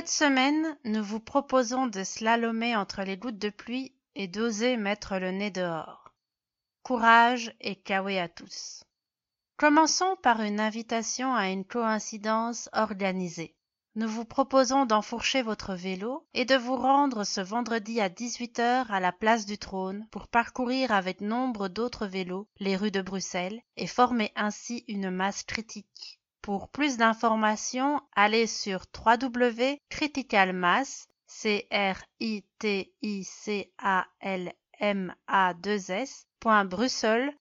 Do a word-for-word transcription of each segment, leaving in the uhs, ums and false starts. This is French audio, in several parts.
semaine, nous vous proposons de slalomer entre les gouttes de pluie et d'oser mettre le nez dehors. Courage et kawé à tous. Commençons par une invitation à une coïncidence organisée. Nous vous proposons d'enfourcher votre vélo et de vous rendre ce vendredi à dix-huit heures à la place du Trône pour parcourir avec nombre d'autres vélos les rues de Bruxelles et former ainsi une masse critique. Pour plus d'informations, allez sur w w w point criticalmass point brussels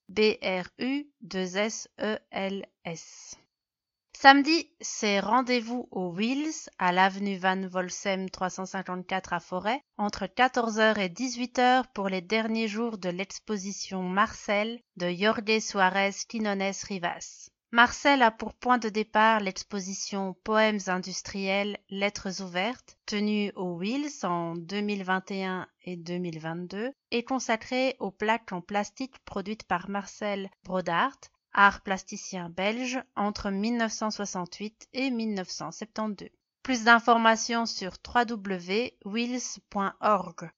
Samedi, c'est rendez-vous au Wheels à l'avenue Van Volsem trois cent cinquante-quatre à Forêt entre quatorze heures et dix-huit heures pour les derniers jours de l'exposition Marcel de Jorge Suárez Quinones Rivas. Marcel a pour point de départ l'exposition Poèmes industriels, lettres ouvertes, tenue au Wheels en deux mille vingt et un et deux mille vingt-deux, et consacrée aux plaques en plastique produites par Marcel Brodart, art plasticien belge, entre mille neuf cent soixante-huit et mille neuf cent soixante-douze. Plus d'informations sur w w w point wheels point org.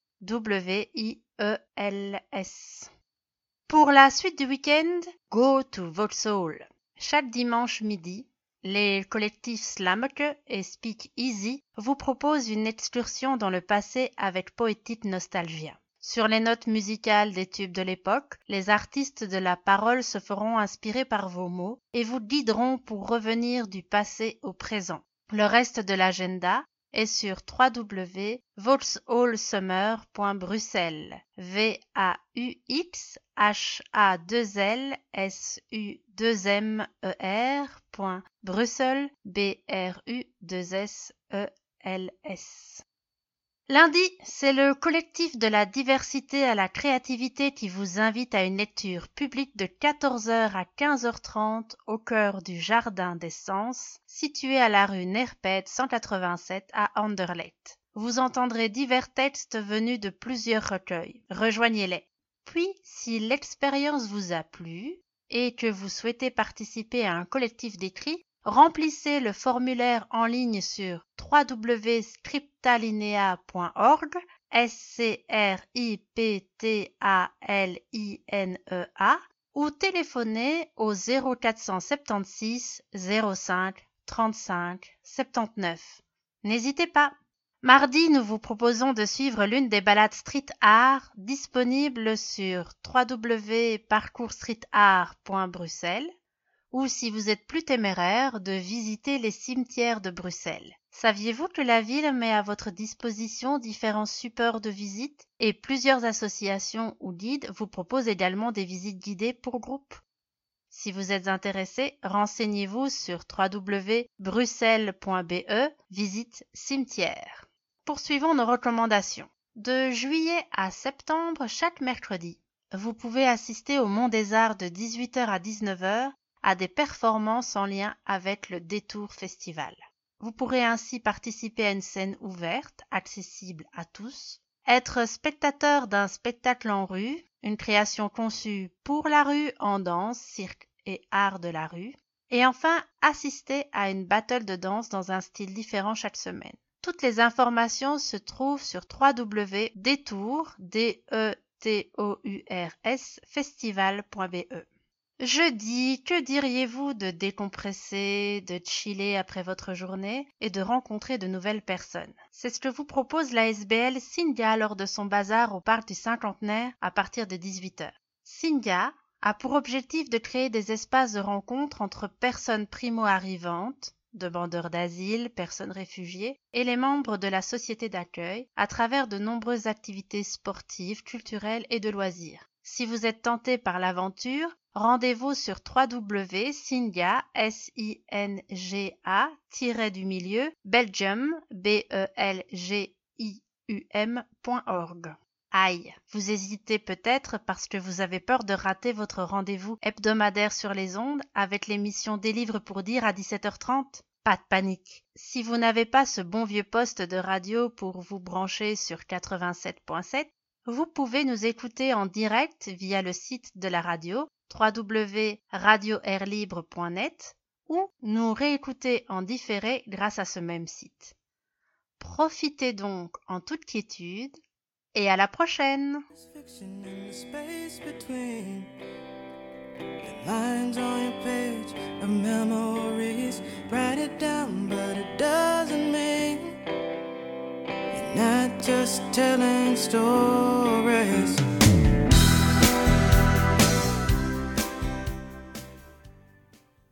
W I E L S. Pour la suite du week-end, go to Vauxhall. Chaque dimanche midi, les collectifs Slamke et Speak Easy vous proposent une excursion dans le passé avec Poetic Nostalgia. Sur les notes musicales des tubes de l'époque, les artistes de la parole se feront inspirer par vos mots et vous guideront pour revenir du passé au présent. Le reste de l'agenda est sur w w w point vauxhallsummer point bruxelles. V A U X H A deux L S U deux M E R point Bruxelles B R U deux S E L S. Lundi, c'est le collectif de la diversité à la créativité qui vous invite à une lecture publique de quatorze heures à quinze heures trente au cœur du Jardin des Sens, situé à la rue Nerped cent quatre-vingt-sept à Anderlecht. Vous entendrez divers textes venus de plusieurs recueils. Rejoignez-les. Puis, si l'expérience vous a plu et que vous souhaitez participer à un collectif d'écrit, remplissez le formulaire en ligne sur w w w point scriptalinea point org, S C R I P T A L I N E A, ou téléphonez au zéro quatre cent soixante-seize zéro cinq trente-cinq soixante-dix-neuf. N'hésitez pas. Mardi, nous vous proposons de suivre l'une des balades street art disponibles sur w w w point parcours street art point bruxelles, ou si vous êtes plus téméraire, de visiter les cimetières de Bruxelles. Saviez-vous que la ville met à votre disposition différents supports de visite et plusieurs associations ou guides vous proposent également des visites guidées pour groupe? Si vous êtes intéressé, renseignez-vous sur w w w point bruxelles point b e, visite cimetière. Poursuivons nos recommandations. De juillet à septembre, chaque mercredi, vous pouvez assister au Mont des Arts de dix-huit heures à dix-neuf heures à des performances en lien avec le Détour Festival. Vous pourrez ainsi participer à une scène ouverte, accessible à tous, être spectateur d'un spectacle en rue, une création conçue pour la rue en danse, cirque et art de la rue, et enfin assister à une battle de danse dans un style différent chaque semaine. Toutes les informations se trouvent sur w w w point détour, D E T O U R S, festival point b e. Jeudi, que diriez-vous de décompresser, de chiller après votre journée et de rencontrer de nouvelles personnes? C'est ce que vous propose l'A S B L Cynthia lors de son bazar au parc du Cinquantenaire à partir de dix-huit heures. Cynthia a pour objectif de créer des espaces de rencontre entre personnes primo-arrivantes, demandeurs d'asile, personnes réfugiées et les membres de la société d'accueil à travers de nombreuses activités sportives, culturelles et de loisirs. Si vous êtes tenté par l'aventure, rendez-vous sur w w w point cynthia, S I N G A, du milieu, Belgium, B E L G I U M point org. Aïe, vous hésitez peut-être parce que vous avez peur de rater votre rendez-vous hebdomadaire sur les ondes avec l'émission Des livres pour dire à dix-sept heures trente? Pas de panique. Si vous n'avez pas ce bon vieux poste de radio pour vous brancher sur quatre-vingt-sept point sept, vous pouvez nous écouter en direct via le site de la radio w w w point radio air libre point net ou nous réécouter en différé grâce à ce même site. Profitez donc en toute quiétude et à la prochaine. Lines on your page of memories. Write it down, but it doesn't mean you're not just telling stories.